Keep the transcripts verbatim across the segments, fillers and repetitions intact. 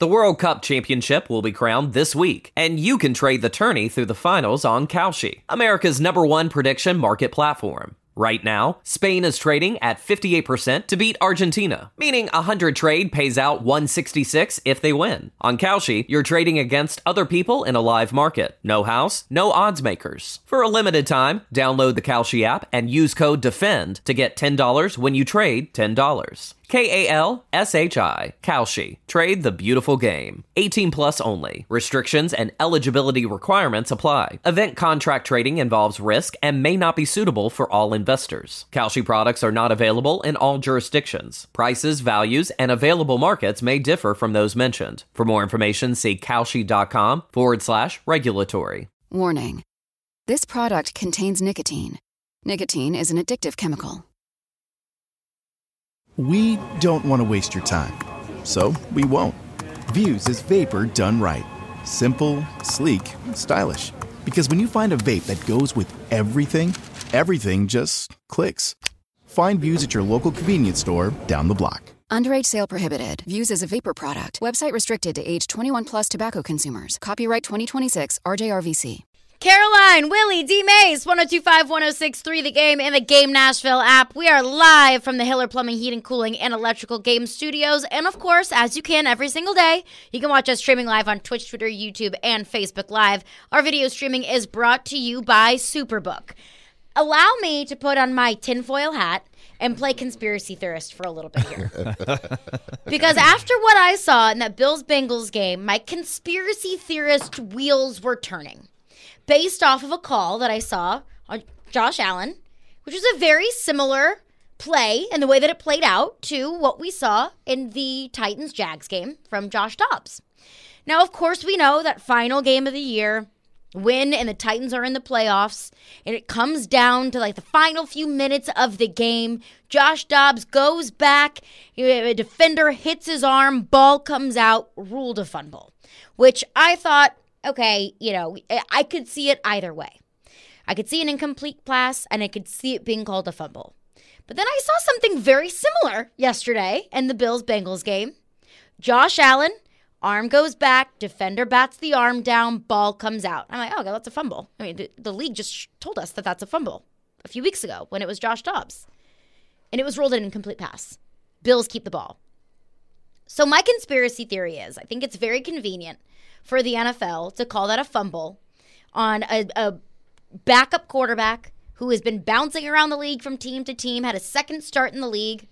The World Cup Championship will be crowned this week, and you can trade the tourney through the finals on Kalshi, America's number one prediction market platform. Right now, Spain is trading at fifty-eight percent to beat Argentina, meaning a one hundred trade pays out one sixty-six if they win. On Kalshi, you're trading against other people in a live market. No house, no odds makers. For a limited time, download the Kalshi app and use code DEFEND to get ten dollars when you trade ten dollars. K A L S H I, Kalshi. Trade the beautiful game. eighteen plus only. Restrictions and eligibility requirements apply. Event contract trading involves risk and may not be suitable for all investors. Kalshi products are not available in all jurisdictions. Prices, values, and available markets may differ from those mentioned. For more information, see Kalshi.com forward slash regulatory. Warning. This product contains nicotine. Nicotine is an addictive chemical. We don't want to waste your time, so we won't. Vuse is vapor done right. Simple, sleek, stylish. Because when you find a vape that goes with everything, everything just clicks. Find Vuse at your local convenience store down the block. Underage sale prohibited. Vuse is a vapor product. Website restricted to age twenty-one plus tobacco consumers. Copyright twenty twenty-six R J R V C. Caroline, Willie, D. Mays, one oh two point five, one oh six point three, The Game, and the Game Nashville app. We are live from the Hiller Plumbing, Heating, Cooling, and Electrical Game Studios. And, of course, as you can every single day, you can watch us streaming live on Twitch, Twitter, YouTube, and Facebook Live. Our video streaming is brought to you by Superbook. Allow me to put on my tinfoil hat and play conspiracy theorist for a little bit here. Because after what I saw in that Bills-Bengals game, my conspiracy theorist wheels were turning. Based off of a call that I saw on Josh Allen, which was a very similar play in the way that it played out to what we saw in the Titans-Jags game from Josh Dobbs. Now, of course, we know that final game of the year, win and the Titans are in the playoffs, and it comes down to like the final few minutes of the game. Josh Dobbs goes back, a defender hits his arm, ball comes out, ruled a fumble, which I thought, okay, you know, I could see it either way. I could see an incomplete pass, and I could see it being called a fumble. But then I saw something very similar yesterday in the Bills-Bengals game. Josh Allen, arm goes back, defender bats the arm down, ball comes out. I'm like, oh, okay, that's a fumble. I mean, the, the league just told us that that's a fumble a few weeks ago when it was Josh Dobbs. And it was ruled an incomplete pass. Bills keep the ball. So my conspiracy theory is, I think it's very convenient for the N F L to call that a fumble on a, a backup quarterback who has been bouncing around the league from team to team, had a second start in the league,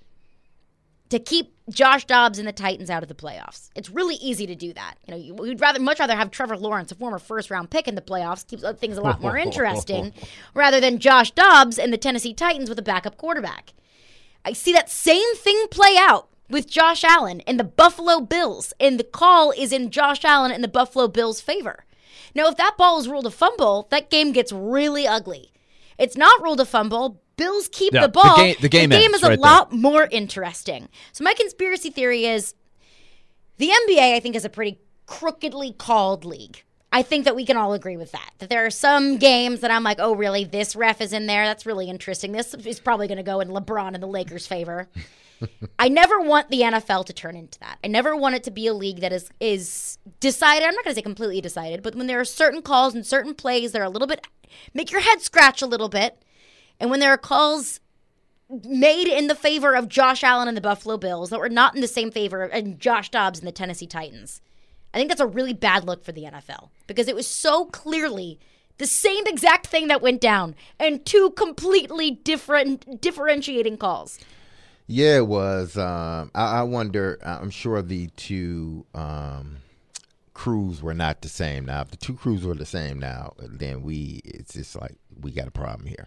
to keep Josh Dobbs and the Titans out of the playoffs. It's really easy to do that. You know, we'd rather much rather have Trevor Lawrence, a former first-round pick, in the playoffs, keeps things a lot more interesting, rather than Josh Dobbs and the Tennessee Titans with a backup quarterback. I see that same thing play out with Josh Allen and the Buffalo Bills, and the call is in Josh Allen and the Buffalo Bills' favor. Now, if that ball is ruled a fumble, that game gets really ugly. It's not ruled a fumble. Bills keep yeah, the ball. The game, the game, the game is a right lot there. more interesting. So my conspiracy theory is the N B A, I think, is a pretty crookedly called league. I think that we can all agree with that. That there are some games that I'm like, oh, really? This ref is in there? That's really interesting. This is probably going to go in LeBron and the Lakers' favor. I never want the N F L to turn into that. I never want it to be a league that is is decided. I'm not going to say completely decided, but when there are certain calls and certain plays that are a little bit, make your head scratch a little bit. And when there are calls made in the favor of Josh Allen and the Buffalo Bills that were not in the same favor of Josh Dobbs and the Tennessee Titans, I think that's a really bad look for the N F L because it was so clearly the same exact thing that went down and two completely different, differentiating calls. Yeah, it was. Um, I, I wonder, I'm sure the two um, crews were not the same. Now, if the two crews were the same now, then we, it's just like we got a problem here.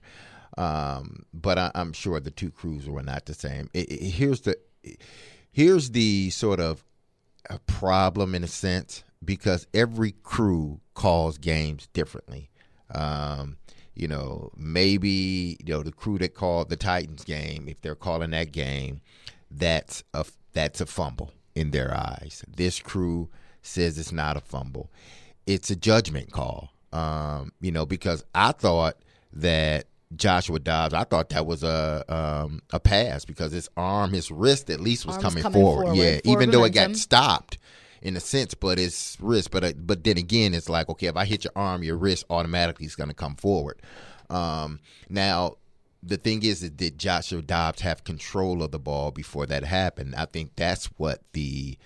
Um, but I, I'm sure the two crews were not the same. It, it, here's the, here's the sort of a problem in a sense, because every crew calls games differently. Um, you know, maybe, you know, the crew that called the Titans game, if they're calling that game, that's a, that's a fumble in their eyes. This crew says it's not a fumble. It's a judgment call, um, you know, because I thought that Joshua Dobbs, I thought that was a um, a pass because his arm, his wrist at least was coming, coming forward. forward. Yeah, Forward even though it momentum. got stopped in a sense, but it's risk. But uh, but then again, it's like, okay, if I hit your arm, your wrist automatically is going to come forward. Um, now, the thing is, that did Joshua Dobbs have control of the ball before that happened? I think that's what the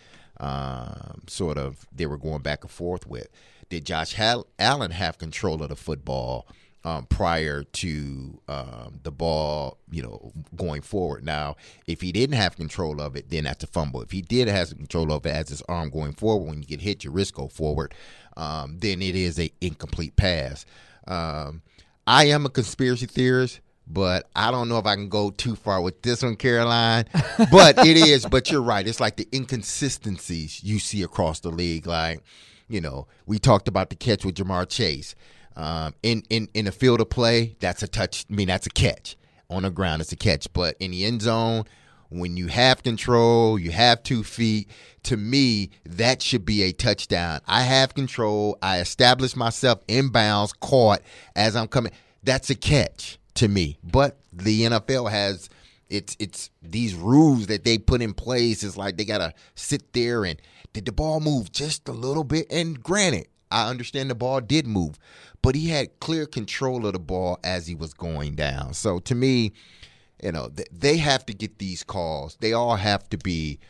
um, sort of they were going back and forth with. Did Josh Hall- Allen have control of the football um, prior to um, the ball, you know, going forward? Now, if he didn't have control of it, then that's a fumble. If he did have control of it as his arm going forward, when you get hit, your wrist go forward, um, then it is a incomplete pass. Um, I am a conspiracy theorist, but I don't know if I can go too far with this one, Caroline. But it is, but you're right. It's like the inconsistencies you see across the league. Like, you know, we talked about the catch with Jamar Chase. Um, in, in, in the field of play, that's a touch. I mean, that's a catch. On the ground, it's a catch. But in the end zone, when you have control, you have two feet, to me, that should be a touchdown. I have control. I establish myself in bounds, caught as I'm coming. That's a catch to me. But the N F L has it's it's these rules that they put in place. It's like they got to sit there and did the ball move just a little bit? And granted, I understand the ball did move, but he had clear control of the ball as he was going down. So to me, you know, th- they have to get these calls. They all have to be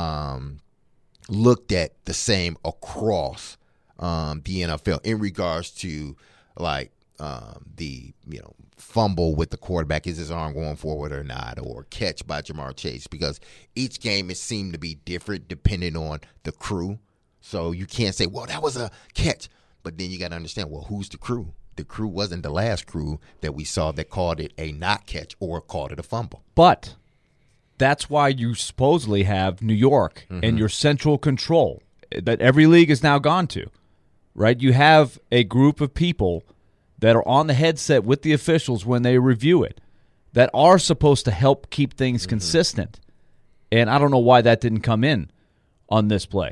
um, looked at the same across um, the N F L in regards to like um, the, you know, fumble with the quarterback. Is his arm going forward or not? Or catch by Jamar Chase? Because each game it seemed to be different depending on the crew. So you can't say, well, that was a catch. But then you got to understand, well, who's the crew? The crew wasn't the last crew that we saw that called it a not catch or called it a fumble. But that's why you supposedly have New York mm-hmm. and your central control that every league has now gone to, right? You have a group of people that are on the headset with the officials when they review it that are supposed to help keep things mm-hmm. consistent. And I don't know why that didn't come in on this play.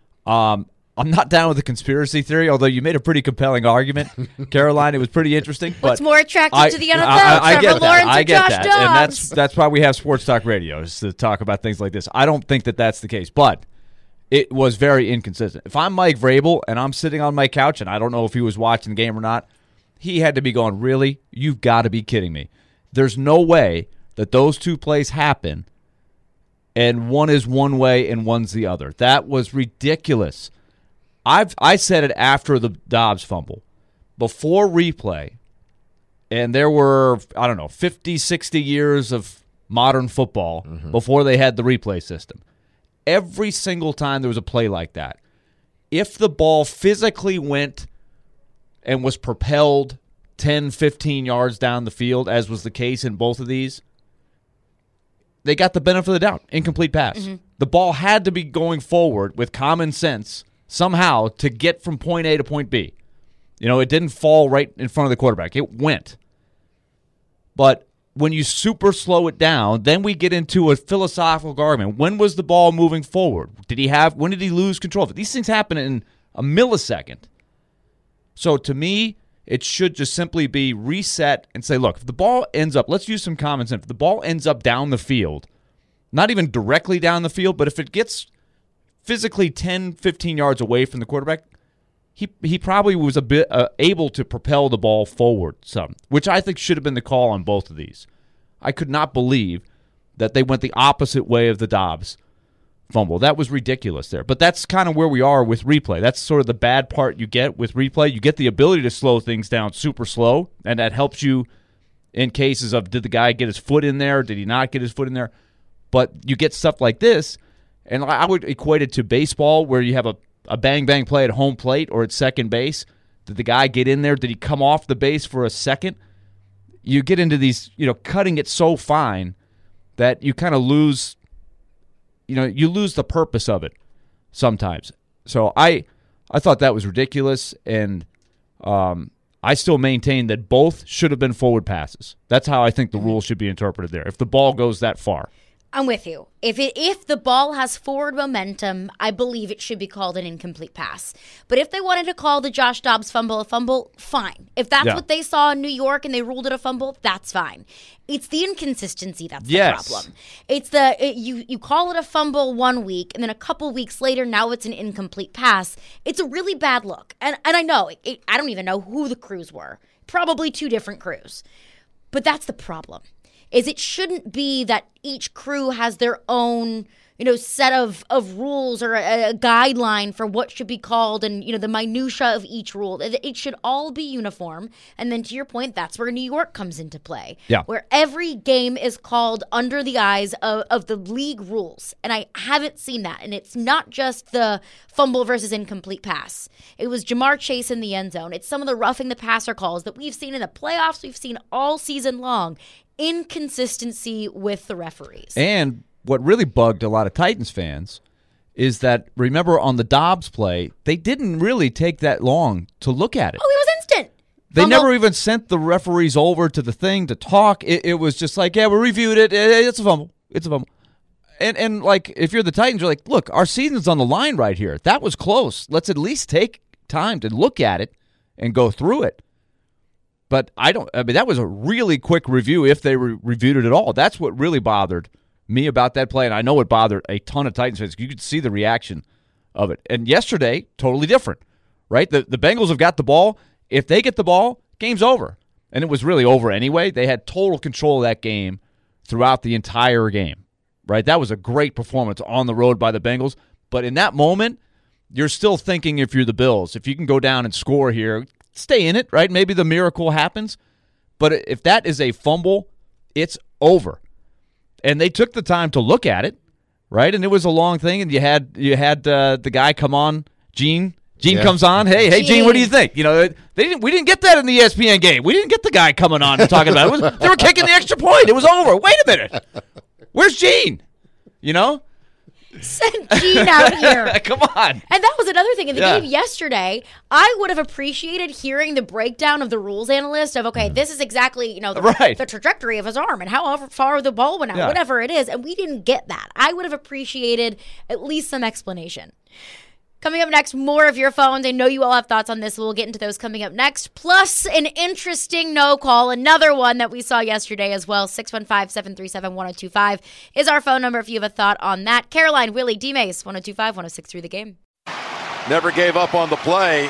Um, I'm not down with the conspiracy theory, although you made a pretty compelling argument, Caroline. It was pretty interesting. But what's more attractive I, to the N F L? I, I, I Trevor get Lawrence that. I or get Josh that, Dobbs? and that's that's why we have Sports Talk Radio, is to talk about things like this. I don't think that that's the case, but it was very inconsistent. If I'm Mike Vrabel and I'm sitting on my couch, and I don't know if he was watching the game or not, he had to be going, really? You've got to be kidding me. There's no way that those two plays happen, and one is one way and one's the other. That was ridiculous. I've I said it after the Dobbs fumble. Before replay, and there were, I don't know, fifty, sixty years of modern football mm-hmm. before they had the replay system. Every single time there was a play like that, if the ball physically went and was propelled ten, fifteen yards down the field, as was the case in both of these, they got the benefit of the doubt. Incomplete pass. Mm-hmm. The ball had to be going forward with common sense somehow to get from point A to point B. You know, it didn't fall right in front of the quarterback. It went. But when you super slow it down, then we get into a philosophical argument. When was the ball moving forward? Did he have, when did he lose control of it? These things happen in a millisecond. So to me, it should just simply be reset and say, look, if the ball ends up, let's use some common sense. If the ball ends up down the field, not even directly down the field, but if it gets physically ten, fifteen yards away from the quarterback, he he probably was a bit uh, able to propel the ball forward some, which I think should have been the call on both of these. I could not believe that they went the opposite way of the Dobbs fumble. That was ridiculous there. But that's kind of where we are with replay. That's sort of the bad part you get with replay. You get the ability to slow things down super slow, and that helps you in cases of, did the guy get his foot in there? Did he not get his foot in there? But you get stuff like this, and I would equate it to baseball, where you have a, a bang-bang play at home plate or at second base. Did the guy get in there? Did he come off the base for a second? You get into these, you know, cutting it so fine that you kind of lose, you know, you lose the purpose of it sometimes. So I I thought that was ridiculous, and um, I still maintain that both should have been forward passes. That's how I think the rule should be interpreted there, if the ball goes that far. I'm with you. If it if the ball has forward momentum, I believe it should be called an incomplete pass. But if they wanted to call the Josh Dobbs fumble a fumble, fine. If that's Yeah. what they saw in New York and they ruled it a fumble, that's fine. It's the inconsistency that's Yes. the problem. It's the it, you you call it a fumble one week and then a couple weeks later now it's an incomplete pass. It's a really bad look. And and I know it, it, I don't even know who the crews were. Probably two different crews. But that's the problem. Is it shouldn't be that each crew has their own, you know, set of, of rules or a, a guideline for what should be called and, you know, the minutia of each rule. It, it should all be uniform. And then to your point, that's where New York comes into play. Yeah. Where every game is called under the eyes of, of the league rules. And I haven't seen that. And it's not just the fumble versus incomplete pass. It was Jamar Chase in the end zone. It's some of the roughing the passer calls that we've seen in the playoffs, we've seen all season long. Inconsistency with the referees. And what really bugged a lot of Titans fans is that, remember, on the Dobbs play, they didn't really take that long to look at it. Oh, it was instant. They Fumble. never even sent the referees over to the thing to talk. It, it was just like, yeah, we reviewed it. It's a fumble. It's a fumble. And, and like, if you're the Titans, you're like, look, our season's on the line right here. That was close. Let's at least take time to look at it and go through it. But I don't. I mean, that was a really quick review if they re- reviewed it at all. That's what really bothered me about that play, and I know it bothered a ton of Titans fans. You could see the reaction of it. And yesterday, totally different, right? The the Bengals have got the ball. If they get the ball, game's over. And it was really over anyway. They had total control of that game throughout the entire game, right? That was a great performance on the road by the Bengals. But in that moment, you're still thinking, if you're the Bills, if you can go down and score here, stay in it, right? Maybe the miracle happens. But if that is a fumble, it's over. And they took the time to look at it, right? And it was a long thing, and you had you had uh, the guy come on, Gene. Gene Yeah. comes on. Hey, hey, Gene. Gene, what do you think? You know, they didn't. We didn't get that in the E S P N game. We didn't get the guy coming on and talking about it. It was, they were kicking the extra point. It was over. Wait a minute. Where's Gene? You know? Send Gene out here. Come on. And that was another thing in the Yeah. game yesterday. I would have appreciated hearing the breakdown of the rules analyst of, okay, this is exactly, you know, the, Right. the trajectory of his arm and how far the ball went out, Yeah. whatever it is. And we didn't get that. I would have appreciated at least some explanation. Coming up next, more of your phones. I know you all have thoughts on this. We'll get into those coming up next. Plus, an interesting no call, another one that we saw yesterday as well. six one five, seven three seven, one oh two five is our phone number if you have a thought on that. Caroline, Willie, D-Mace, one oh two five, one oh six three The Game. Never gave up on the play.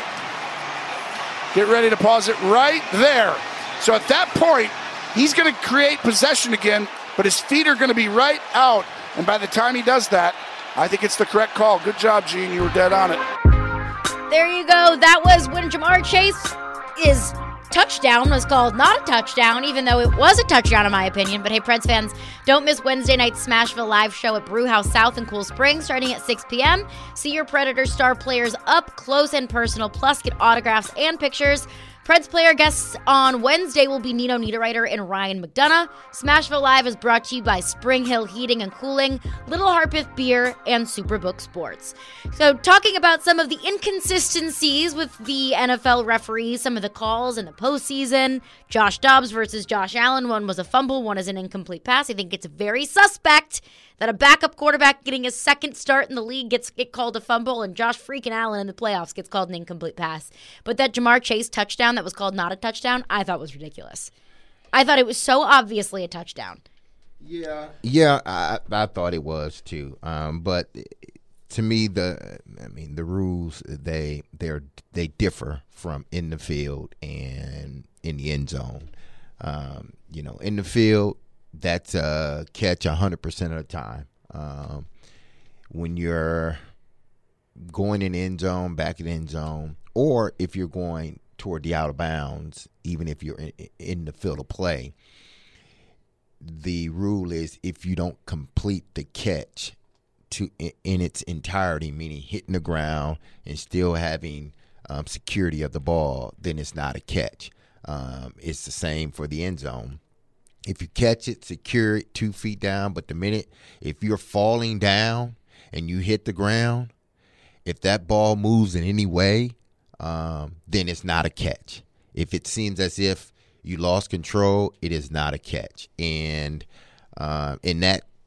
Get ready to pause it right there. So at that point, he's going to create possession again, but his feet are going to be right out. And by the time he does that, I think it's the correct call. Good job, Gene. You were dead on it. There you go. That was when Jamar Chase is touchdown was called not a touchdown, even though it was a touchdown in my opinion. But hey, Preds fans, don't miss Wednesday night's Smashville live show at Brewhouse South in Cool Springs starting at six p.m. See your Predator star players up close and personal, plus get autographs and pictures. Preds player guests on Wednesday will be Nino Niederreiter and Ryan McDonough. Smashville Live is brought to you by Spring Hill Heating and Cooling, Little Harpeth Beer, and Superbook Sports. So talking about some of the inconsistencies with the N F L referees, some of the calls in the postseason, Josh Dobbs versus Josh Allen, one was a fumble, one is an incomplete pass. I think it's very suspect that a backup quarterback getting his second start in the league gets get called a fumble, and Josh freaking Allen in the playoffs gets called an incomplete pass. But that Jamar Chase touchdown that was called not a touchdown, I thought was ridiculous. I thought it was so obviously a touchdown. Yeah, yeah, I, I thought it was too. Um, but to me, the I mean, the rules they they're they differ from in the field and in the end zone. Um, you know, in the field, that's a catch one hundred percent of the time. Um, when you're going in the end zone, back in the end zone, or if you're going toward the out of bounds, even if you're in, in the field of play, the rule is if you don't complete the catch to in, in its entirety, meaning hitting the ground and still having um, security of the ball, then it's not a catch. Um, it's the same for the end zone. If you catch it, secure it two feet down. But the minute, if you're falling down and you hit the ground, if that ball moves in any way, um, then it's not a catch. If it seems as if you lost control, it is not a catch. And uh, in that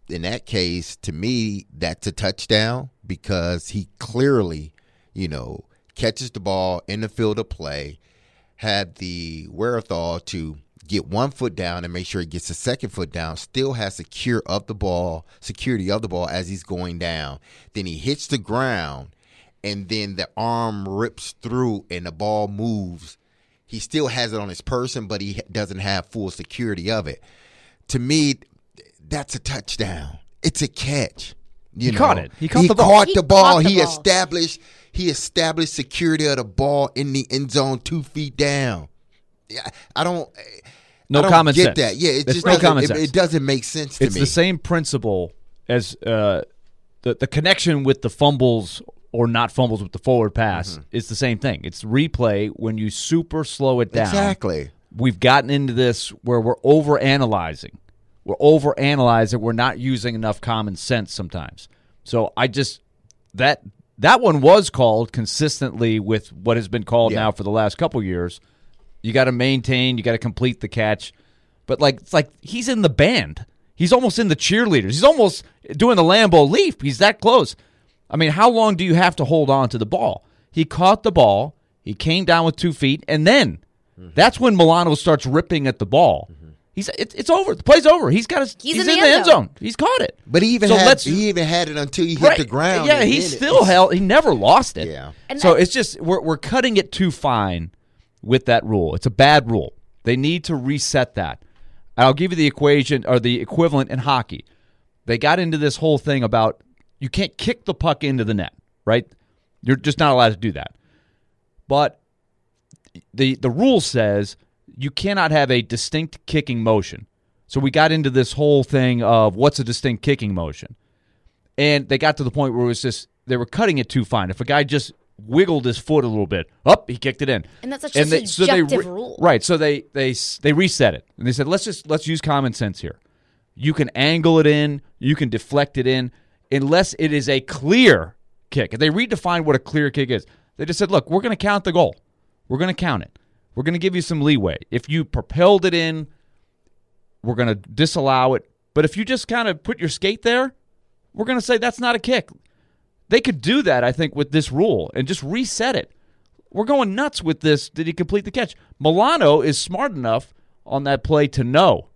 in that case, to me, that's a touchdown because he clearly, you know, catches the ball in the field of play, had the wherewithal to get one foot down and make sure he gets the second foot down, still has secure of the ball, security of the ball as he's going down. Then he hits the ground, and then the arm rips through and the ball moves. He still has it on his person, but he doesn't have full security of it. To me, that's a touchdown. It's a catch. You he know? caught it. He caught he the ball. Caught he the ball. caught the he ball. established he established security of the ball in the end zone two feet down. Yeah, I don't. No I don't common get sense. that. Yeah, it There's just no doesn't, common it, sense. it doesn't make sense to It's me. the same principle as uh, the the connection with the fumbles or not fumbles with the forward pass Mm-hmm. is the same thing. It's replay when you super slow it down. Exactly. We've gotten into this where we're over analyzing. We're over analyzing. We're not using enough common sense sometimes. So I just that that one was called consistently with what has been called Yeah. now for the last couple years. You got to maintain. You got to complete the catch. But like it's like he's in the band. He's almost in the cheerleaders. He's almost doing the Lambeau leap. He's that close. I mean, how long do you have to hold on to the ball? He caught the ball. He came down with two feet, and then mm-hmm. that's when Milano starts ripping at the ball. Mm-hmm. He's it, it's over. The play's over. He's got his. He's, he's in, in the the end end zone. zone. He's caught it. But he even so had let's, he even had it until he hit right, the ground. Yeah, and he then still it, held. He never lost it. Yeah. And so that, it's just we're we're cutting it too fine with that rule. It's a bad rule. They need to reset that. I'll give you the equation or the equivalent in hockey. They got into this whole thing about you can't kick the puck into the net, right? You're just not allowed to do that. But the the rule says you cannot have a distinct kicking motion. So we got into this whole thing of what's a distinct kicking motion. And they got to the point where it was just they were cutting it too fine. If a guy just wiggled his foot a little bit, up, he kicked it in. and that's such And a they- so they subjective re- rule. Right. So they they they reset it. And they said, let's just let's use common sense here. You can angle it in, you can deflect it in, unless it is a clear kick. And they redefined what a clear kick is. They just said, look, we're going to count the goal. We're going to count it. We're going to give you some leeway. If you propelled it in, we're going to disallow it. But if you just kind of put your skate there, we're going to say that's not a kick. They could do that, I think, with this rule and just reset it. We're going nuts with this. Did he complete the catch? Milano is smart enough on that play to know,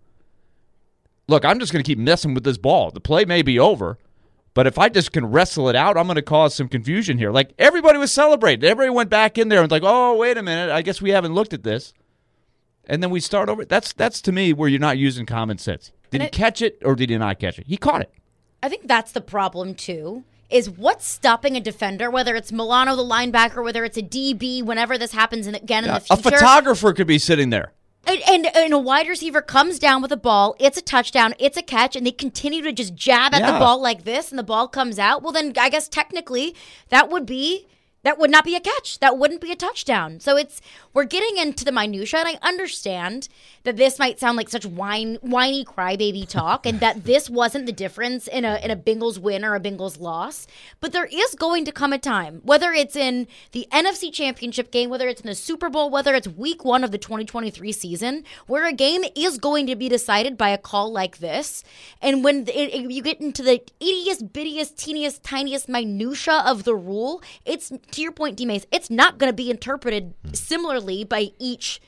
look, I'm just going to keep messing with this ball. The play may be over, but if I just can wrestle it out, I'm going to cause some confusion here. Like, everybody was celebrating. Everybody went back in there and was like, oh, wait a minute. I guess we haven't looked at this. And then we start over. That's, that's to me, where you're not using common sense. Did And he it- catch it or did he not catch it? He caught it. I think that's the problem, too, is what's stopping a defender, whether it's Milano, the linebacker, whether it's a D B, whenever this happens in, again in the A future. photographer could be sitting there. And, and, and a wide receiver comes down with a ball, it's a touchdown, it's a catch, and they continue to just jab at Yeah. the ball like this, and the ball comes out. Well, then I guess technically that would be that would not be a catch. That wouldn't be a touchdown. So it's we're getting into the minutia, and I understand that this might sound like such whine, whiny crybaby talk, and that this wasn't the difference in a in a Bengals win or a Bengals loss. But there is going to come a time, whether it's in the N F C Championship game, whether it's in the Super Bowl, whether it's Week One of the twenty twenty-three season, where a game is going to be decided by a call like this. And when it, it, you get into the ittiest, bittiest, teeniest, tiniest minutia of the rule, it's to your point, D-Mace, it's not going to be interpreted similarly by each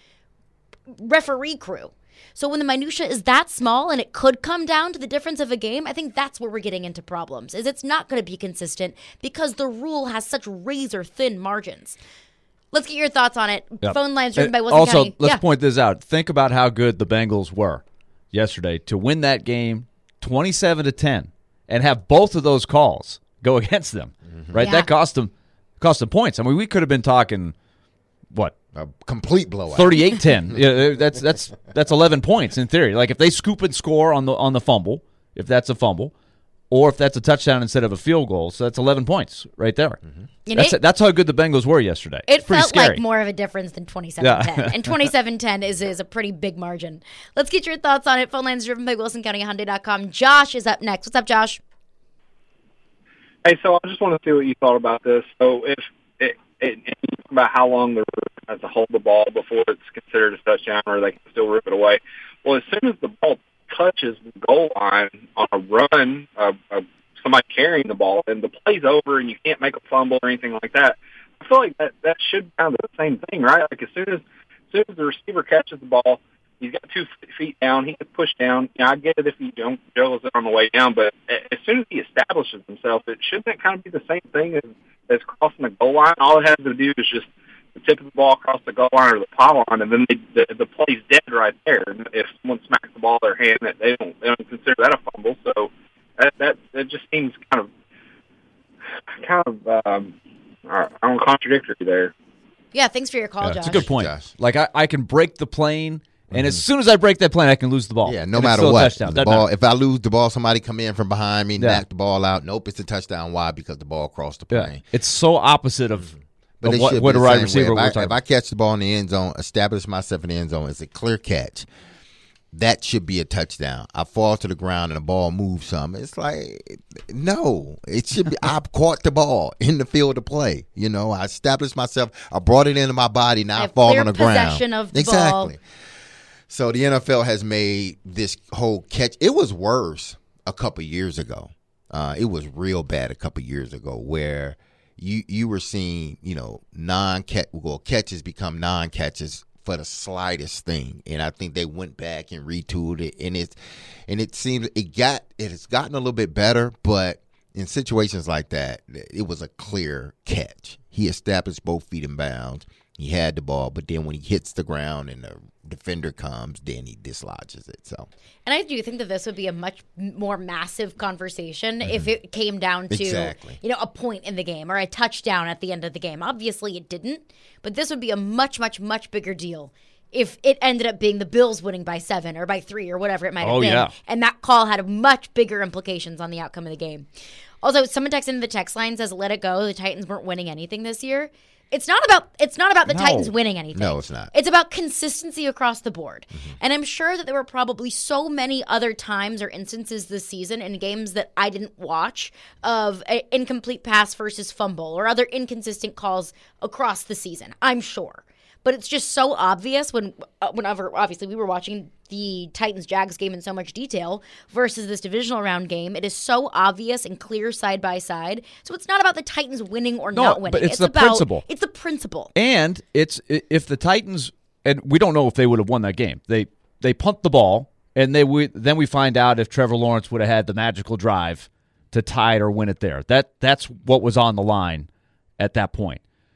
referee crew. So when the minutia is that small and it could come down to the difference of a game, I think that's where we're getting into problems. Is it's not going to be consistent because the rule has such razor thin margins. Let's get your thoughts on it. Yep. Phone lines driven And by Wilson also, County. let's yeah. point this out. Think about how good the Bengals were yesterday to win that game twenty-seven to ten and have both of those calls go against them. Mm-hmm. Right? Yeah. That cost them cost them points. I mean, we could have been talking what? A complete blowout. thirty-eight ten. Yeah, that's that's that's eleven points in theory. Like if they scoop and score on the on the fumble, if that's a fumble, or if that's a touchdown instead of a field goal, so that's eleven points right there. Mm-hmm. That's it, that's how good the Bengals were yesterday. It It's pretty felt scary. like more of a difference than twenty-seven ten. Yeah. And twenty-seven ten is, is a pretty big margin. Let's get your thoughts on it. Phone lines driven by Wilson County Hyundai dot com. Josh is up next. What's up, Josh? Hey, so I just want to see what you thought about this. So if it, it, it about how long the ref has to hold the ball before it's considered a touchdown, or they can still rip it away. Well, as soon as the ball touches the goal line on a run, uh, uh, somebody carrying the ball, and the play's over and you can't make a fumble or anything like that, I feel like that, that should be kind of the same thing, right? Like as soon as, as soon as the receiver catches the ball, he's got two feet down, he can push down. You know, I get it if he don't juggles it on the way down, but as soon as he establishes himself, it shouldn't that kind of be the same thing as, as crossing the goal line? All it has to do is just the tip of the ball across the goal line or the pylon, and then they, the, the play's dead right there. And if someone smacks the ball in their hand, that they don't they don't consider that a fumble. So that that, that just seems kind of kind of um, I don't know, contradictory there. Yeah, thanks for your call, yeah, Josh. It's a good point. Josh. Like I, I can break the plane, and mm-hmm. as soon as I break that plane, I can lose the ball. Yeah, no and matter what. The the ball, if I lose the ball, somebody come in from behind me, yeah. knock the ball out. Nope, it's a touchdown. Why? Because the ball crossed the plane. Yeah. It's so opposite of. Mm-hmm. But of what, what a wide receiver if we're I, talking if I catch the ball in the end zone, establish myself in the end zone, it's a clear catch. That should be a touchdown. I fall to the ground and the ball moves some. It's like, no, it should be. I caught the ball in the field of play. You know, I established myself. I brought it into my body. Now I, I fall on the ground. Possession of the exactly. ball. So the N F L has made this whole catch. It was worse a couple years ago. Uh, it was real bad a couple years ago where you you were seeing, you know, non-catch, well, catches become non-catches for the slightest thing, and I think they went back and retooled it, and it and it seems it got it has gotten a little bit better, but in situations like that, it was a clear catch. He established both feet in bounds. He had the ball, but then when he hits the ground and the defender comes, then he dislodges it. So, and I do think that this would be a much more massive conversation mm-hmm. if it came down to exactly. you know, a point in the game or a touchdown at the end of the game. Obviously, it didn't, but this would be a much, much, much bigger deal if it ended up being the Bills winning by seven or by three or whatever it might have oh, been. Yeah. And that call had a much bigger implications on the outcome of the game. Also, someone texted into the text line, says, "Let it go. The Titans weren't winning anything this year." It's not about it's not about the No. Titans winning anything. No, it's not. It's about consistency across the board. Mm-hmm. And I'm sure that there were probably so many other times or instances this season in games that I didn't watch of an incomplete pass versus fumble or other inconsistent calls across the season. I'm sure. But it's just so obvious when, uh, whenever, obviously, we were watching the Titans-Jags game in so much detail versus this divisional round game. It is so obvious and clear side by side. So it's not about the Titans winning or No, not winning. but it's the about, principle. It's the principle. And it's if the Titans, and we don't know if they would have won that game. They they punt the ball, and they we, then we find out if Trevor Lawrence would have had the magical drive to tie it or win it there. That that's what was on the line at that point.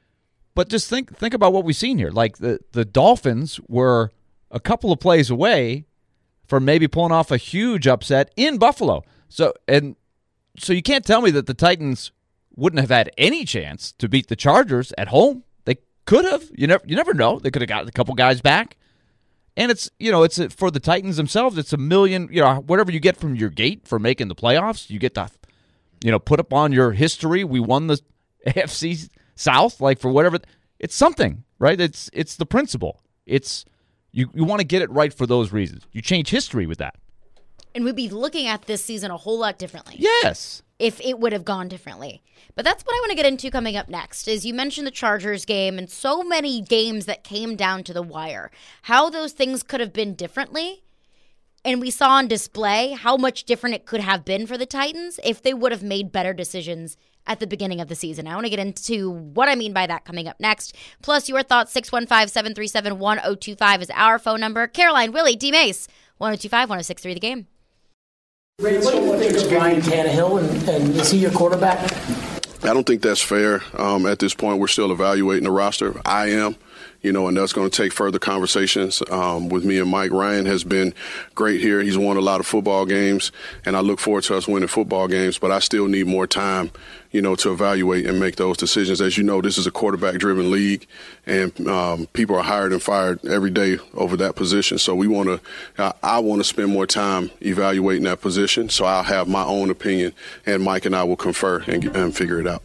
But just think think about what we've seen here. Like the, the Dolphins were a couple of plays away from maybe pulling off a huge upset in Buffalo. So and so you can't tell me that the Titans wouldn't have had any chance to beat the Chargers at home. They could have. You never you never know. They could have got a couple guys back. And it's, you know, it's a, for the Titans themselves, it's a million, you know, whatever you get from your gate for making the playoffs, you get to, you know, put up on your history. We won the A F C South, like for whatever. It's something, right? It's it's the principle. It's you, you want to get it right for those reasons. You change history with that. And we'd be looking at this season a whole lot differently. Yes. If it would have gone differently. But that's what I want to get into coming up next, is you mentioned the Chargers game and so many games that came down to the wire. How those things could have been differently. And we saw on display how much different it could have been for the Titans if they would have made better decisions at the beginning of the season. I want to get into what I mean by that coming up next. Plus, your thoughts, six one five, seven three seven, one oh two five is our phone number. Caroline, Willie, D. Mace, one oh two five, one oh six three The Game. What do you think of Ryan Tannehill, and, and is he your quarterback? I don't think that's fair. Um, at this point, we're still evaluating the roster. I am. You know, and that's going to take further conversations um, with me and Mike. Ryan has been great here. He's won a lot of football games, and I look forward to us winning football games, but I still need more time, you know, to evaluate and make those decisions. As you know, this is a quarterback-driven league, and um, people are hired and fired every day over that position. So we want to uh, – I want to spend more time evaluating that position, so I'll have my own opinion, and Mike and I will confer and, and figure it out.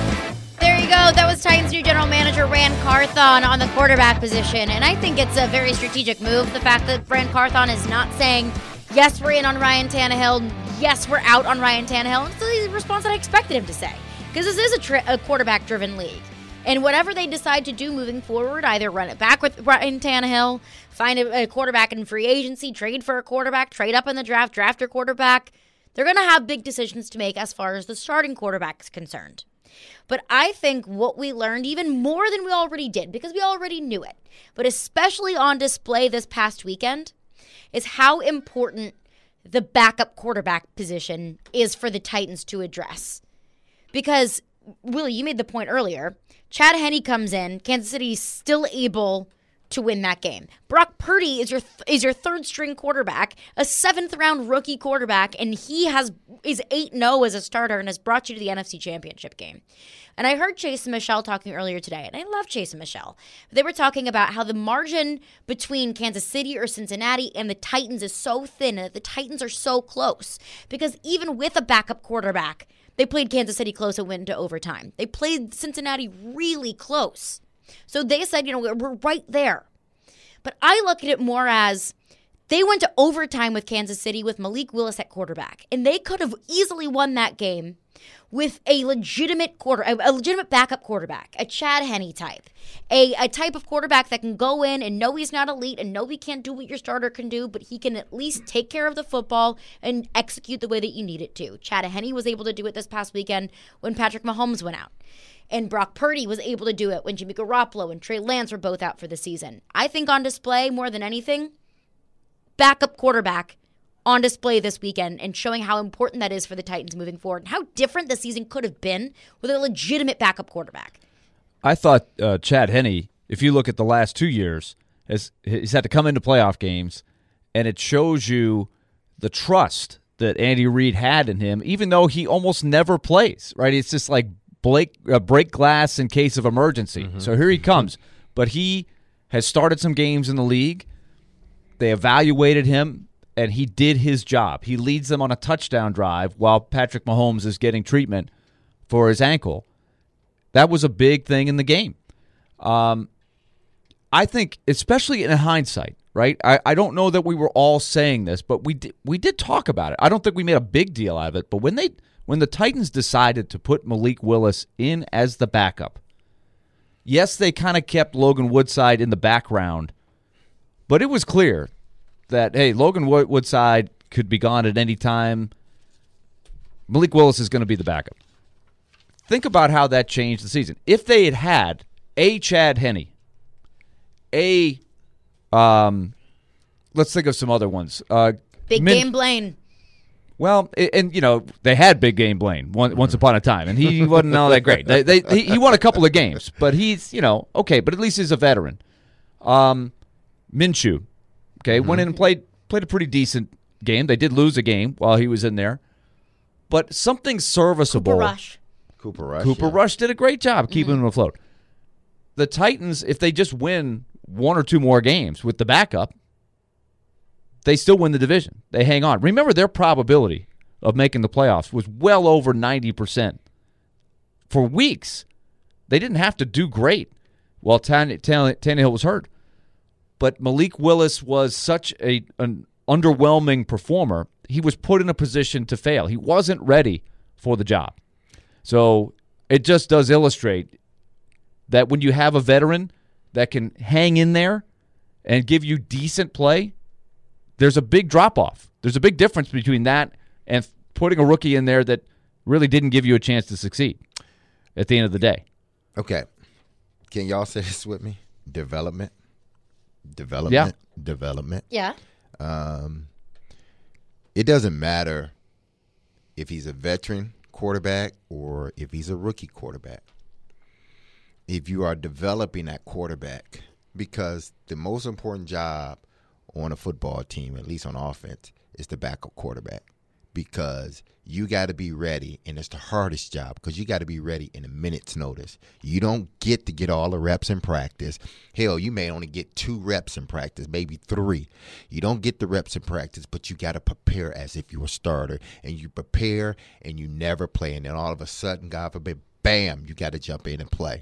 There you go. That was Titans' new general manager, Ran Carthon, on the quarterback position. And I think it's a very strategic move. The fact that Ran Carthon is not saying, yes, we're in on Ryan Tannehill, yes, we're out on Ryan Tannehill. It's the response that I expected him to say. Because this is a, tri- a quarterback-driven league. And whatever they decide to do moving forward, either run it back with Ryan Tannehill, find a, a quarterback in free agency, trade for a quarterback, trade up in the draft, draft a quarterback, they're going to have big decisions to make as far as the starting quarterback is concerned. But I think what we learned, even more than we already did, because we already knew it, but especially on display this past weekend, is how important the backup quarterback position is for the Titans to address. Because, Willie, you made the point earlier, Chad Henne comes in, Kansas City is still able to win that game. Brock Purdy is your th- is your third string quarterback, a seventh round rookie quarterback, and he has is eight and oh as a starter and has brought you to the N F C Championship game. And I heard Chase and Michelle talking earlier today, and I love Chase and Michelle. They were talking about how the margin between Kansas City or Cincinnati and the Titans is so thin, and that the Titans are so close. Because even with a backup quarterback, they played Kansas City close and went into overtime. They played Cincinnati really close. So they said, you know, we're right there. But I look at it more as they went to overtime with Kansas City with Malik Willis at quarterback. And they could have easily won that game with a legitimate quarter, a, a legitimate backup quarterback, a Chad Henne type, a, a type of quarterback that can go in and know he's not elite and know he can't do what your starter can do, but he can at least take care of the football and execute the way that you need it to. Chad Henne was able to do it this past weekend when Patrick Mahomes went out. And Brock Purdy was able to do it when Jimmy Garoppolo and Trey Lance were both out for the season. I think on display, more than anything, backup quarterback on display this weekend and showing how important that is for the Titans moving forward and how different the season could have been with a legitimate backup quarterback. I thought uh, Chad Henne, if you look at the last two years, has he's had to come into playoff games, and it shows you the trust that Andy Reid had in him, even though he almost never plays, right? It's just like Blake, uh, break glass in case of emergency. Mm-hmm. So here he comes. But he has started some games in the league. They evaluated him, and he did his job. He leads them on a touchdown drive while Patrick Mahomes is getting treatment for his ankle. That was a big thing in the game. Um, I think, especially in hindsight, right? I, I don't know that we were all saying this, but we did, we did talk about it. I don't think we made a big deal out of it, but when they when the Titans decided to put Malik Willis in as the backup, yes, they kind of kept Logan Woodside in the background, but it was clear that, hey, Logan Woodside could be gone at any time. Malik Willis is going to be the backup. Think about how that changed the season. If they had had a Chad Henne, a, um, let's think of some other ones. Uh, Big Min- Game Blaine. Well, and, you know, they had Big Game Blaine one, once upon a time, and he wasn't all that great. They, they, he, he won a couple of games, but he's, you know, okay, but at least he's a veteran. Um, Minshew, okay, mm-hmm. went in and played played a pretty decent game. They did lose a game while he was in there, but something serviceable. Cooper Rush. Cooper Rush. Cooper yeah. Rush did a great job keeping mm-hmm. him afloat. The Titans, if they just win one or two more games with the backup, they still win the division. They hang on. Remember, their probability of making the playoffs was well over ninety percent. For weeks, they didn't have to do great while Tann- Tann- Tannehill was hurt. But Malik Willis was such a, an underwhelming performer, he was put in a position to fail. He wasn't ready for the job. So it just does illustrate that when you have a veteran that can hang in there and give you decent play, there's a big drop-off. There's a big difference between that and putting a rookie in there that really didn't give you a chance to succeed at the end of the day. Okay. Can y'all say this with me? Development. Development. Yeah. Development. Yeah. Um, it doesn't matter if he's a veteran quarterback or if he's a rookie quarterback. If you are developing that quarterback, because the most important job on a football team, at least on offense, is the backup quarterback, because you got to be ready, and it's the hardest job because you got to be ready in a minute's notice. You don't get to get all the reps in practice. Hell, you may only get two reps in practice, maybe three. You don't get the reps in practice, but you got to prepare as if you were a starter, and you prepare and you never play, and then all of a sudden, God forbid, bam, you got to jump in and play.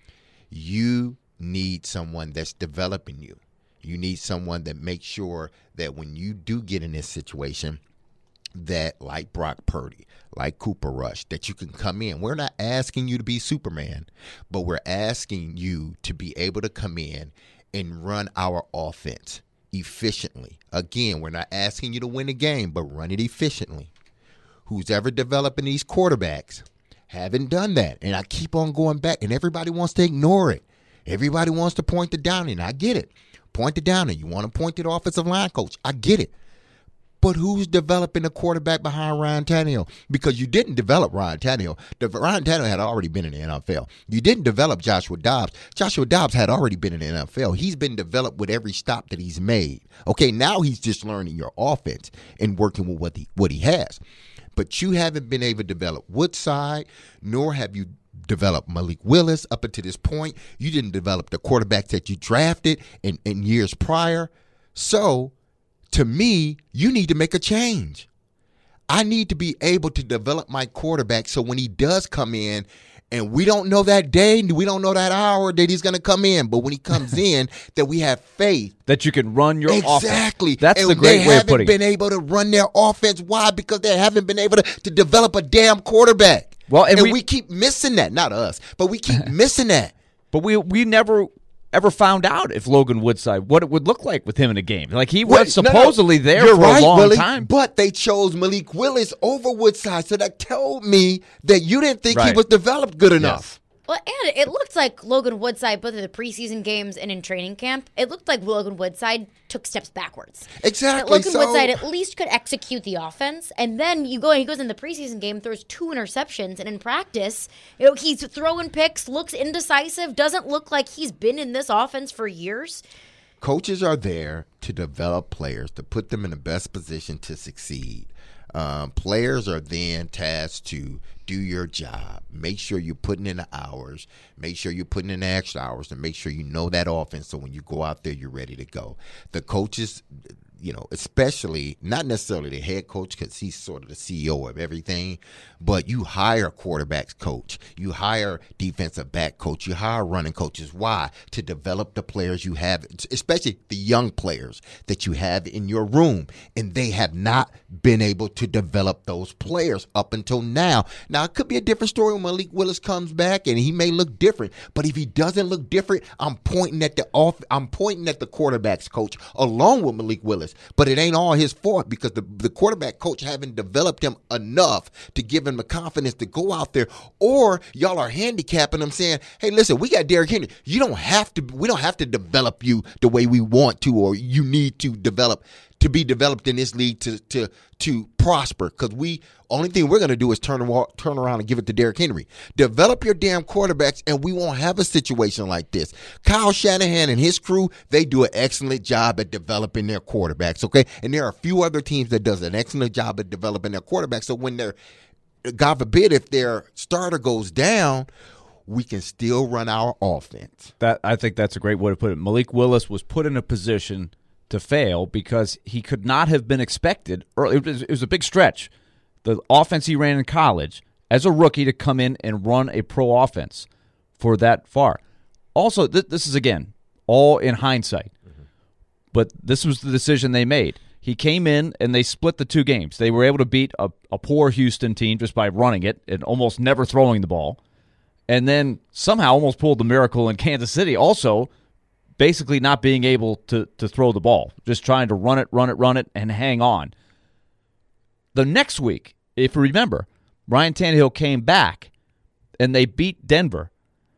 You need someone that's developing you. You need someone that makes sure that when you do get in this situation, that, like Brock Purdy, like Cooper Rush, that you can come in. We're not asking you to be Superman, but we're asking you to be able to come in and run our offense efficiently. Again, we're not asking you to win a game, but run it efficiently. Who's ever developing these quarterbacks haven't done that. And I keep on going back, and everybody wants to ignore it. Everybody wants to point to Downing. I get it. Point to Downing. You want to point to the offensive line coach. I get it. But who's developing a quarterback behind Ryan Tannehill? Because you didn't develop Ryan Tannehill. The, Ryan Tannehill had already been in the N F L. You didn't develop Joshua Dobbs. Joshua Dobbs had already been in the N F L. He's been developed with every stop that he's made. Okay, now he's just learning your offense and working with what he, what he has. But you haven't been able to develop Woodside, nor have you developed Malik Willis up until this point. You didn't develop the quarterbacks that you drafted in, in years prior. So, to me, you need to make a change. I need to be able to develop my quarterback so when he does come in, and we don't know that day, we don't know that hour that he's going to come in, but when he comes in, that we have faith. That you can run your exactly. offense. Exactly. That's and the great way of putting it. They haven't been able to run their offense. Why? Because they haven't been able to, to develop a damn quarterback. Well, and, and we, we keep missing that. Not us, but we keep missing that. But we we never ever found out if Logan Woodside, what it would look like with him in a game. Like, he was well, supposedly no, no, there you're for right, a long Willie, time. But they chose Malik Willis over Woodside, so that told me that you didn't think right. he was developed good enough. Yes. Well, and it looked like Logan Woodside, both in the preseason games and in training camp, it looked like Logan Woodside took steps backwards. Exactly. That Logan so, Woodside at least could execute the offense, and then you go and he goes in the preseason game, throws two interceptions, and in practice, you know, he's throwing picks, looks indecisive, doesn't look like he's been in this offense for years. Coaches are there to develop players, to put them in the best position to succeed. Um, players are then tasked to do your job. Make sure you're putting in the hours. Make sure you're putting in the extra hours, and make sure you know that offense so when you go out there, you're ready to go. The coaches, you know, especially, not necessarily the head coach because he's sort of the C E O of everything, but you hire quarterbacks coach. You hire defensive back coach. You hire running coaches. Why? To develop the players you have, especially the young players that you have in your room. And they have not been able to develop those players up until now. Now, it could be a different story when Malik Willis comes back and he may look different. But if he doesn't look different, I'm pointing at the off. I'm pointing at the quarterbacks coach along with Malik Willis. But it ain't all his fault because the, the quarterback coach haven't developed him enough to give him the confidence to go out there. Or y'all are handicapping him saying, hey, listen, we got Derrick Henry. You don't have to, we don't have to develop you the way we want to, or you need to develop to be developed in this league to to to prosper, because we only thing we're going to do is turn turn around and give it to Derrick Henry. Develop your damn quarterbacks, and we won't have a situation like this. Kyle Shanahan and his crew, they do an excellent job at developing their quarterbacks, okay? And there are a few other teams that does an excellent job at developing their quarterbacks. So when they're, God forbid, if their starter goes down, we can still run our offense. That I think that's a great way to put it. Malik Willis was put in a position to fail because he could not have been expected early. It was, it was a big stretch. The offense he ran in college as a rookie to come in and run a pro offense for that far. Also, th- this is, again, all in hindsight. Mm-hmm. But this was the decision they made. He came in and they split the two games. They were able to beat a, a poor Houston team just by running it and almost never throwing the ball. And then somehow almost pulled the miracle in Kansas City also, basically not being able to, to throw the ball, just trying to run it, run it, run it, and hang on. The next week, if you remember, Ryan Tannehill came back, and they beat Denver,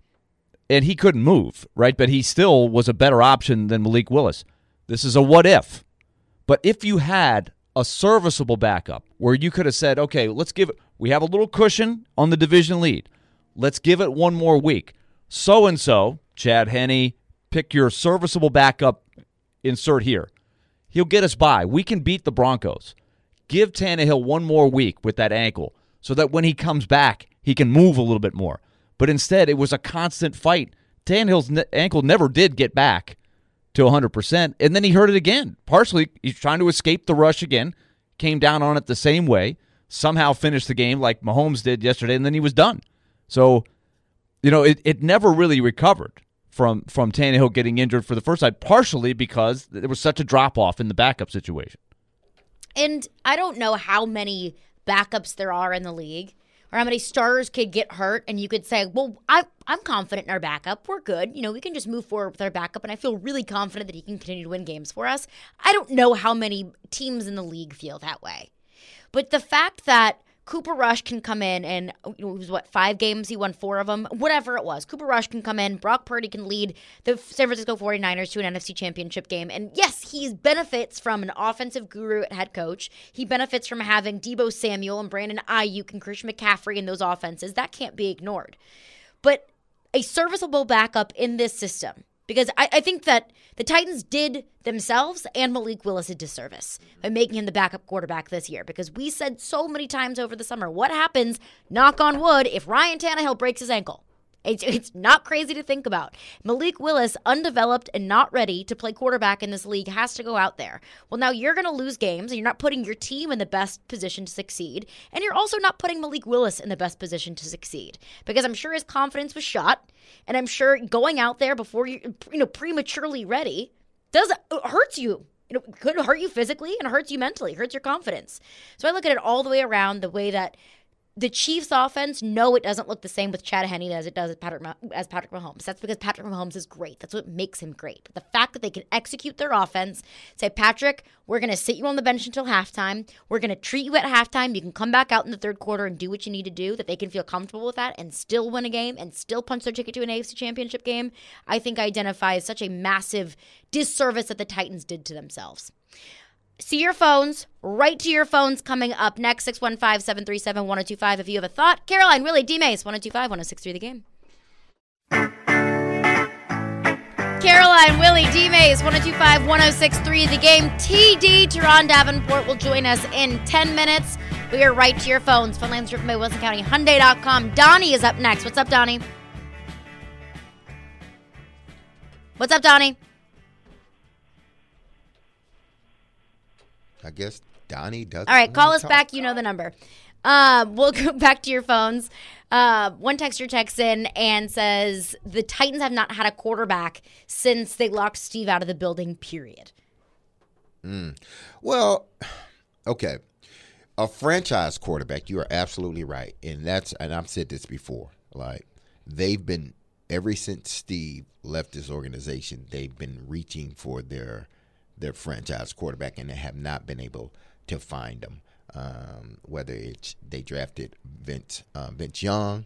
and he couldn't move, right? But he still was a better option than Malik Willis. This is a what-if. But if you had a serviceable backup where you could have said, okay, let's give it, we have a little cushion on the division lead. Let's give it one more week. So-and-so, Chad Henne, pick your serviceable backup, insert here. He'll get us by. We can beat the Broncos. Give Tannehill one more week with that ankle so that when he comes back, he can move a little bit more. But instead, it was a constant fight. Tannehill's ne- ankle never did get back to one hundred percent, and then he hurt it again. Partially, he's trying to escape the rush again, came down on it the same way, somehow finished the game like Mahomes did yesterday, and then he was done. So, you know, it, it never really recovered from from Tannehill getting injured for the first time, partially because there was such a drop-off in the backup situation. And I don't know how many backups there are in the league or how many starters could get hurt. And you could say, well, I, I'm confident in our backup. We're good. You know, we can just move forward with our backup. And I feel really confident that he can continue to win games for us. I don't know how many teams in the league feel that way. But the fact that Cooper Rush can come in and, you know, it was what, five games? He won four of them. Whatever it was. Cooper Rush can come in. Brock Purdy can lead the San Francisco forty-niners to an N F C championship game. And yes, he benefits from an offensive guru at head coach. He benefits from having Deebo Samuel and Brandon Ayuk and Christian McCaffrey in those offenses. That can't be ignored. But a serviceable backup in this system, because I, I think that the Titans did themselves and Malik Willis a disservice by making him the backup quarterback this year. Because we said so many times over the summer, what happens, knock on wood, if Ryan Tannehill breaks his ankle? It's, it's not crazy to think about. Malik Willis, undeveloped and not ready to play quarterback in this league, has to go out there. Well, now you're going to lose games, and you're not putting your team in the best position to succeed, and you're also not putting Malik Willis in the best position to succeed, because I'm sure his confidence was shot, and I'm sure going out there before you, you know, prematurely ready does it hurts you. You know, it could hurt you physically and it hurts you mentally, it hurts your confidence. So I look at it all the way around, the way that the Chiefs offense, no, it doesn't look the same with Chad Henne as it does as Patrick, as Patrick Mahomes. That's because Patrick Mahomes is great. That's what makes him great. But the fact that they can execute their offense, say, Patrick, we're going to sit you on the bench until halftime. We're going to treat you at halftime. You can come back out in the third quarter and do what you need to do, that they can feel comfortable with that and still win a game and still punch their ticket to an A F C championship game, I think identifies such a massive disservice that the Titans did to themselves. See your phones, right to your phones coming up next, six one five, seven three seven, one oh two five if you have a thought. Caroline, Willie, D-Mace, one oh two five, one oh six three The Game. Caroline, Willie, D-Mace, one oh two five, one oh six three The Game. T D, Teron Davenport will join us in ten minutes. We are right to your phones. Phone lines driven by Wilson County Hyundai dot com. Donnie is up next. What's up, Donnie? What's up, Donnie? I guess Donnie doesn't. All right, call us talk. back. You know the number. Uh, we'll go back to your phones. Uh, one texter texts in and says, the Titans have not had a quarterback since they locked Steve out of the building, period. Mm. Well, okay. A franchise quarterback, you are absolutely right. And that's, and I've said this before, like, they've been, ever since Steve left this organization, they've been reaching for their their franchise quarterback, and they have not been able to find them. Um, whether it's they drafted Vince uh, Vince Young,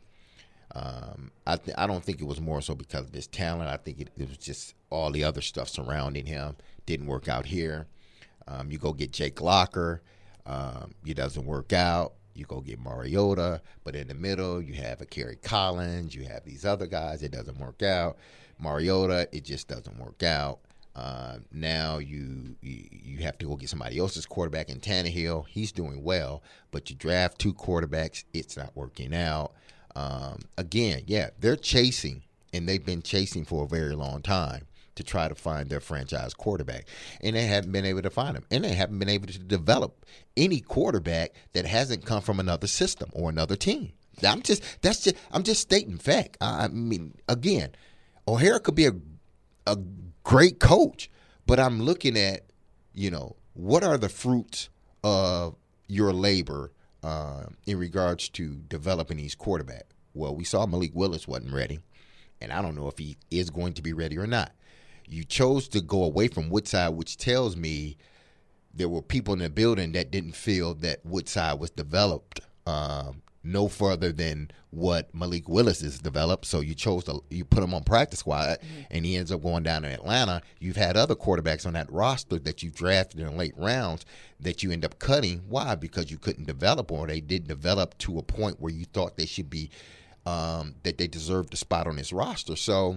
um, I th- I don't think it was more so because of his talent. I think it, it was just all the other stuff surrounding him didn't work out here. Um, you go get Jake Locker, um, it doesn't work out. You go get Mariota, but in the middle you have a Kerry Collins, you have these other guys. It doesn't work out. Mariota, it just doesn't work out. Uh, now you, you you have to go get somebody else's quarterback in Tannehill. He's doing well, but you draft two quarterbacks, it's not working out. Um, again, yeah, they're chasing, and they've been chasing for a very long time to try to find their franchise quarterback, and they haven't been able to find him, and they haven't been able to develop any quarterback that hasn't come from another system or another team. I'm just that's just I'm just stating fact. I mean, again, O'Hara could be a a great coach, but I'm looking at, you know, what are the fruits of your labor uh, in regards to developing these quarterbacks? Well, we saw Malik Willis wasn't ready, and I don't know if he is going to be ready or not. You chose to go away from Woodside, which tells me there were people in the building that didn't feel that Woodside was developed um, no further than what Malik Willis has developed. So you chose to you put him on practice squad, mm-hmm. and he ends up going down to Atlanta. You've had other quarterbacks on that roster that you drafted in late rounds that you end up cutting. Why? Because you couldn't develop, or they didn't develop to a point where you thought they should be, um, that they deserved a spot on this roster. So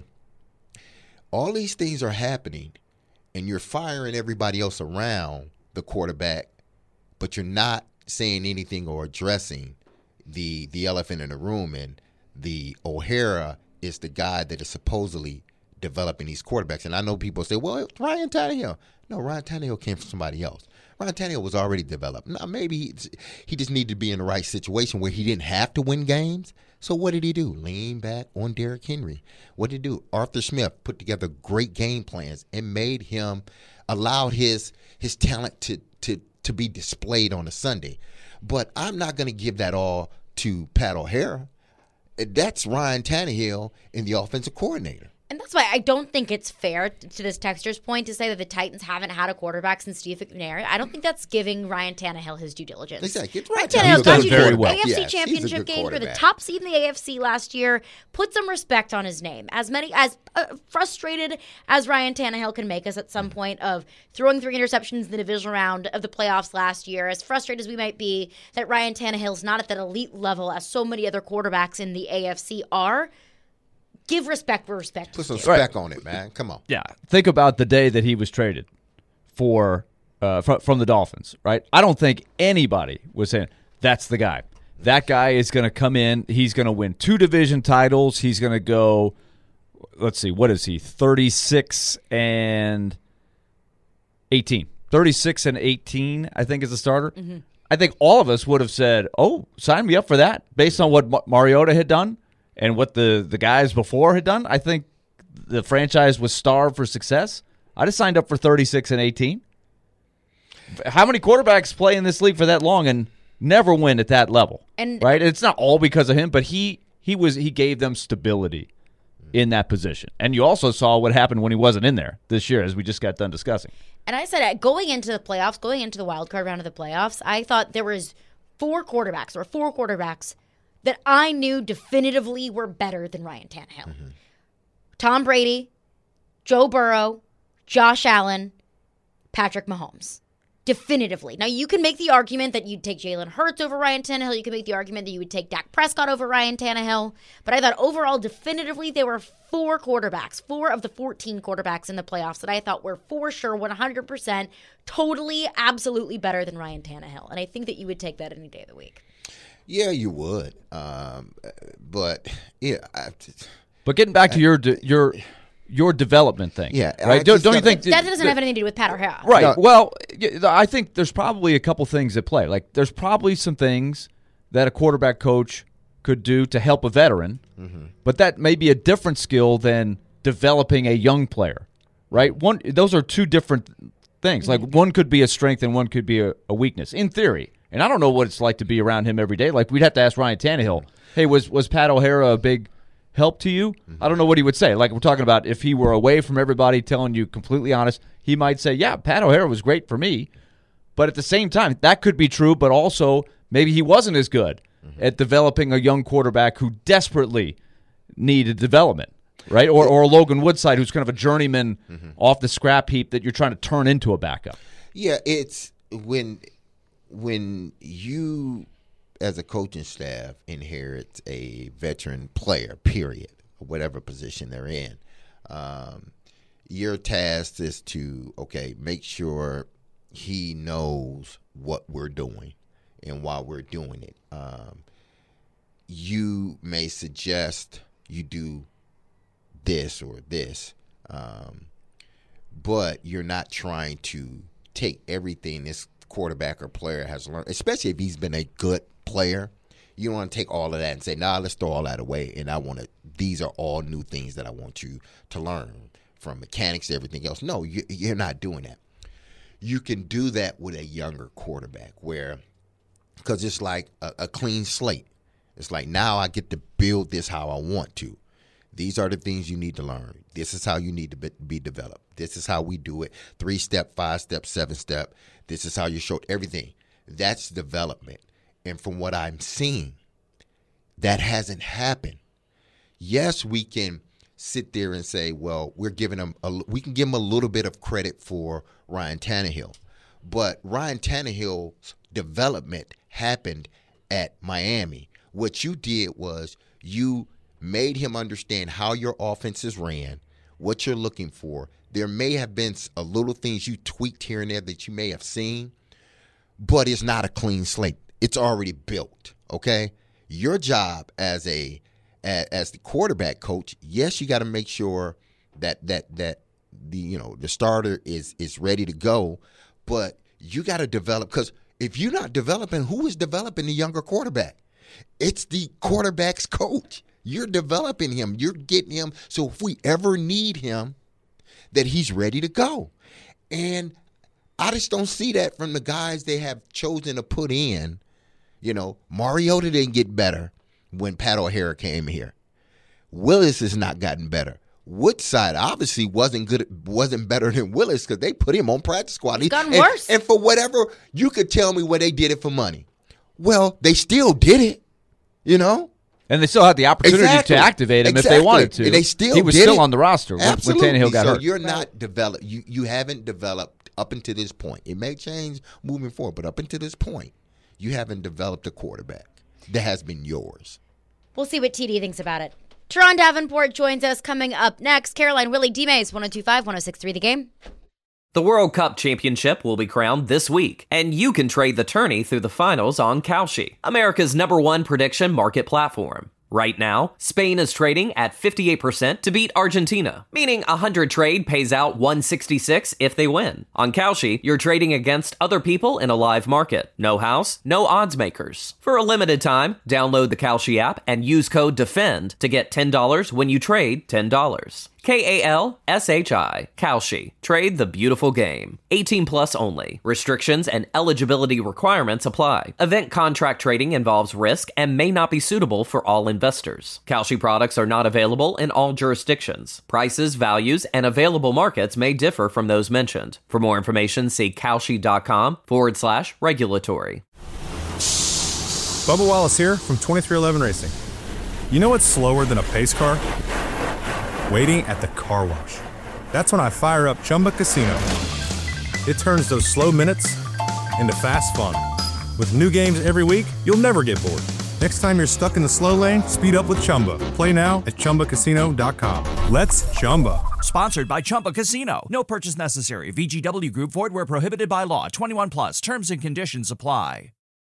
all these things are happening, and you're firing everybody else around the quarterback, but you're not saying anything or addressing the the elephant in the room, and the O'Hara is the guy that is supposedly developing these quarterbacks. And I know people say, well, Ryan Tannehill. No, Ryan Tannehill came from somebody else. Ryan Tannehill was already developed. Now, maybe he, he just needed to be in the right situation where he didn't have to win games. So what did he do? Lean back on Derrick Henry. What did he do? Arthur Smith put together great game plans and made him, allowed his his talent to to to be displayed on a Sunday. But I'm not going to give that all to Pat O'Hara. That's Ryan Tannehill and the offensive coordinator. And that's why I don't think it's fair to this texter's point to say that the Titans haven't had a quarterback since Steve McNair. I don't think that's giving Ryan Tannehill his due diligence. Exactly. Ryan Tannehill got you to an A F C yes, Championship game for the top seed in the A F C last year. Put some respect on his name. As many as uh, frustrated as Ryan Tannehill can make us at some point of throwing three interceptions in the divisional round of the playoffs last year, as frustrated as we might be that Ryan Tannehill's not at that elite level as so many other quarterbacks in the A F C are. Give respect where respect Put is some due. spec on it, man. Come on. Yeah. Think about the day that he was traded for uh, fr- from the Dolphins, right? I don't think anybody was saying, that's the guy. That guy is going to come in. He's going to win two division titles. He's going to go, let's see, what is he, thirty-six and eighteen. thirty-six and eighteen, I think, is the starter. Mm-hmm. I think all of us would have said, oh, sign me up for that, based on what Mar- Mariota had done. And what the, the guys before had done. I think the franchise was starved for success. I just signed up for thirty-six and eighteen. How many quarterbacks play in this league for that long and never win at that level? And right? It's not all because of him, but he he was he gave them stability in that position. And you also saw what happened when he wasn't in there this year, as we just got done discussing. And I said, uh, going into the playoffs, going into the wild card round of the playoffs, I thought there was four quarterbacks or four quarterbacks that I knew definitively were better than Ryan Tannehill. Mm-hmm. Tom Brady, Joe Burrow, Josh Allen, Patrick Mahomes. Definitively. Now, you can make the argument that you'd take Jalen Hurts over Ryan Tannehill. You can make the argument that you would take Dak Prescott over Ryan Tannehill. But I thought overall, definitively, there were four quarterbacks, four of the fourteen quarterbacks in the playoffs that I thought were for sure one hundred percent totally, absolutely better than Ryan Tannehill. And I think that you would take that any day of the week. Yeah, you would, um, but yeah. I, but getting back to your de- your your development thing, yeah, right? Don't, don't you think that doesn't have anything to do with Pat O'Hara? Right. No. Well, I think there's probably a couple things at play. Like, there's probably some things that a quarterback coach could do to help a veteran, mm-hmm. but that may be a different skill than developing a young player, right? One, those are two different things. Like, one could be a strength and one could be a, a weakness, in theory. And I don't know what it's like to be around him every day. Like, we'd have to ask Ryan Tannehill, hey, was was Pat O'Hara a big help to you? Mm-hmm. I don't know what he would say. Like, we're talking about if he were away from everybody, telling you completely honest, he might say, yeah, Pat O'Hara was great for me. But at the same time, that could be true, but also maybe he wasn't as good mm-hmm. at developing a young quarterback who desperately needed development, right? Or, or a Logan Woodside who's kind of a journeyman mm-hmm. off the scrap heap that you're trying to turn into a backup. Yeah, it's when – when you, as a coaching staff, inherit a veteran player, period, whatever position they're in, um, your task is to, okay, make sure he knows what we're doing and why we're doing it. Um, you may suggest you do this or this, um, but you're not trying to take everything this quarterback or player has learned, especially if he's been a good player. You don't want to take all of that and say, nah, let's throw all that away. And I want to, these are all new things that I want you to learn, from mechanics to everything else. No, you, you're not doing that. You can do that with a younger quarterback where, because it's like a, a clean slate. It's like, now I get to build this how I want to. These are the things you need to learn. This is how you need to be, be developed. This is how we do it. Three step, five step, seven step. This is how you show everything. That's development. And from what I'm seeing, that hasn't happened. Yes, we can sit there and say, well, we're giving them a, we can give them a little bit of credit for Ryan Tannehill. But Ryan Tannehill's development happened at Miami. What you did was you made him understand how your offenses ran, what you're looking for. There may have been a little things you tweaked here and there that you may have seen, but it's not a clean slate. It's already built, okay? Your job as a as the quarterback coach, yes, you got to make sure that that that the you know the starter is is ready to go, but you got to develop, because if you're not developing, who is developing the younger quarterback? It's the quarterback's coach. You're developing him. You're getting him so if we ever need him, that he's ready to go. And I just don't see that from the guys they have chosen to put in. You know, Mariota didn't get better when Pat O'Hara came here. Willis has not gotten better. Woodside obviously wasn't good, wasn't better than Willis because they put him on practice squad. It's gotten and, worse. And for whatever, you could tell me where they did it for money. Well, they still did it, you know? And they still had the opportunity exactly. to activate him exactly. if they wanted to. And they still he was did still it. on the roster when, when Tannehill got so hurt. you're not developed. You, you haven't developed up until this point. It may change moving forward, but up until this point, you haven't developed a quarterback that has been yours. We'll see what T D thinks about it. Teron Davenport joins us coming up next. Caroline, Willie, D-Mays, one oh two point five, one oh six point three The Game. The World Cup Championship will be crowned this week, and you can trade the tourney through the finals on Kalshi, America's number one prediction market platform. Right now, Spain is trading at fifty-eight percent to beat Argentina, meaning a one hundred trade pays out one sixty-six if they win. On Kalshi, you're trading against other people in a live market. No house, no odds makers. For a limited time, download the Kalshi app and use code DEFEND to get ten dollars when you trade ten dollars. K A L S H I, Kalshi. Trade the beautiful game. eighteen plus only. Restrictions and eligibility requirements apply. Event contract trading involves risk and may not be suitable for all investors. Kalshi products are not available in all jurisdictions. Prices, values, and available markets may differ from those mentioned. For more information, see Kalshi.com forward slash regulatory. Bubba Wallace here from twenty-three eleven Racing. You know what's slower than a pace car? Waiting at the car wash. That's when I fire up Chumba Casino. It turns those slow minutes into fast fun. With new games every week, you'll never get bored. Next time you're stuck in the slow lane, speed up with Chumba. Play now at Chumba Casino dot com. Let's Chumba. Sponsored by Chumba Casino. No purchase necessary. V G W Group. Void where prohibited by law. twenty-one plus. Terms and conditions apply.